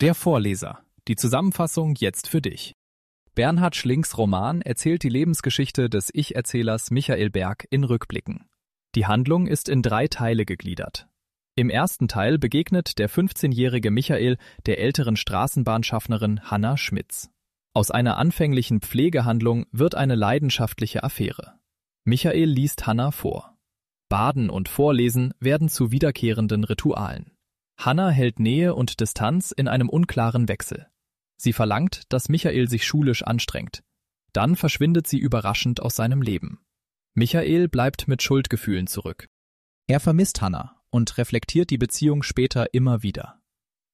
Der Vorleser. Die Zusammenfassung jetzt für dich. Bernhard Schlinks Roman erzählt die Lebensgeschichte des Ich-Erzählers Michael Berg in Rückblicken. Die Handlung ist in 3 Teile gegliedert. Im ersten Teil begegnet der 15-jährige Michael der älteren Straßenbahnschaffnerin Hanna Schmitz. Aus einer anfänglichen Pflegehandlung wird eine leidenschaftliche Affäre. Michael liest Hanna vor. Baden und Vorlesen werden zu wiederkehrenden Ritualen. Hanna hält Nähe und Distanz in einem unklaren Wechsel. Sie verlangt, dass Michael sich schulisch anstrengt. Dann verschwindet sie überraschend aus seinem Leben. Michael bleibt mit Schuldgefühlen zurück. Er vermisst Hanna und reflektiert die Beziehung später immer wieder.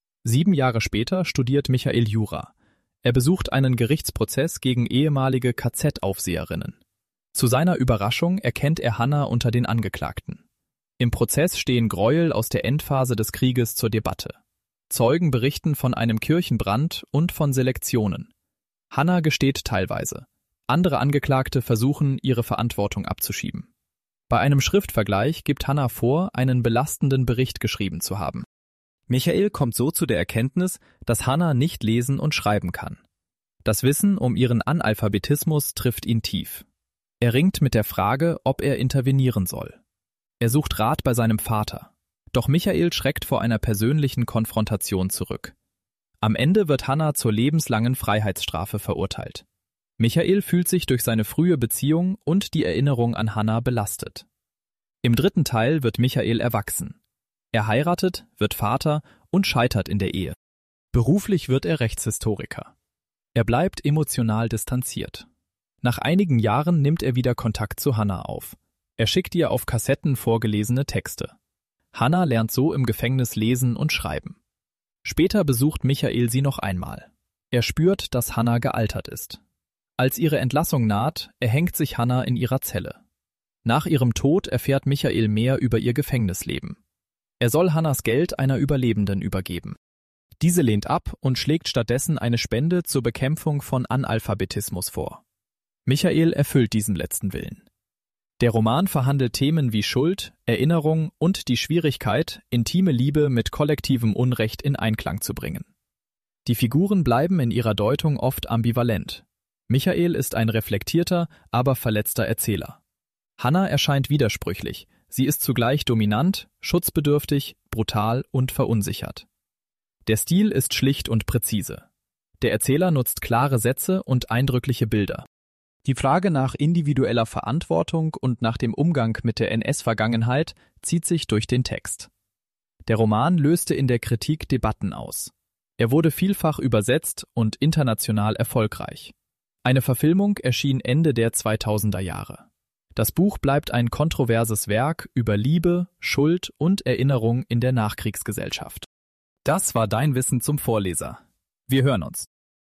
7 Jahre später studiert Michael Jura. Er besucht einen Gerichtsprozess gegen ehemalige KZ-Aufseherinnen. Zu seiner Überraschung erkennt er Hanna unter den Angeklagten. Im Prozess stehen Gräuel aus der Endphase des Krieges zur Debatte. Zeugen berichten von einem Kirchenbrand und von Selektionen. Hanna gesteht teilweise. Andere Angeklagte versuchen, ihre Verantwortung abzuschieben. Bei einem Schriftvergleich gibt Hanna vor, einen belastenden Bericht geschrieben zu haben. Michael kommt so zu der Erkenntnis, dass Hanna nicht lesen und schreiben kann. Das Wissen um ihren Analphabetismus trifft ihn tief. Er ringt mit der Frage, ob er intervenieren soll. Er sucht Rat bei seinem Vater. Doch Michael schreckt vor einer persönlichen Konfrontation zurück. Am Ende wird Hanna zur lebenslangen Freiheitsstrafe verurteilt. Michael fühlt sich durch seine frühe Beziehung und die Erinnerung an Hanna belastet. Im 3. Teil wird Michael erwachsen. Er heiratet, wird Vater und scheitert in der Ehe. Beruflich wird er Rechtshistoriker. Er bleibt emotional distanziert. Nach einigen Jahren nimmt er wieder Kontakt zu Hanna auf. Er schickt ihr auf Kassetten vorgelesene Texte. Hanna lernt so im Gefängnis lesen und schreiben. Später besucht Michael sie noch einmal. Er spürt, dass Hanna gealtert ist. Als ihre Entlassung naht, erhängt sich Hanna in ihrer Zelle. Nach ihrem Tod erfährt Michael mehr über ihr Gefängnisleben. Er soll Hannas Geld einer Überlebenden übergeben. Diese lehnt ab und schlägt stattdessen eine Spende zur Bekämpfung von Analphabetismus vor. Michael erfüllt diesen letzten Willen. Der Roman verhandelt Themen wie Schuld, Erinnerung und die Schwierigkeit, intime Liebe mit kollektivem Unrecht in Einklang zu bringen. Die Figuren bleiben in ihrer Deutung oft ambivalent. Michael ist ein reflektierter, aber verletzter Erzähler. Hanna erscheint widersprüchlich. Sie ist zugleich dominant, schutzbedürftig, brutal und verunsichert. Der Stil ist schlicht und präzise. Der Erzähler nutzt klare Sätze und eindrückliche Bilder. Die Frage nach individueller Verantwortung und nach dem Umgang mit der NS-Vergangenheit zieht sich durch den Text. Der Roman löste in der Kritik Debatten aus. Er wurde vielfach übersetzt und international erfolgreich. Eine Verfilmung erschien Ende der 2000er Jahre. Das Buch bleibt ein kontroverses Werk über Liebe, Schuld und Erinnerung in der Nachkriegsgesellschaft. Das war dein Wissen zum Vorleser. Wir hören uns.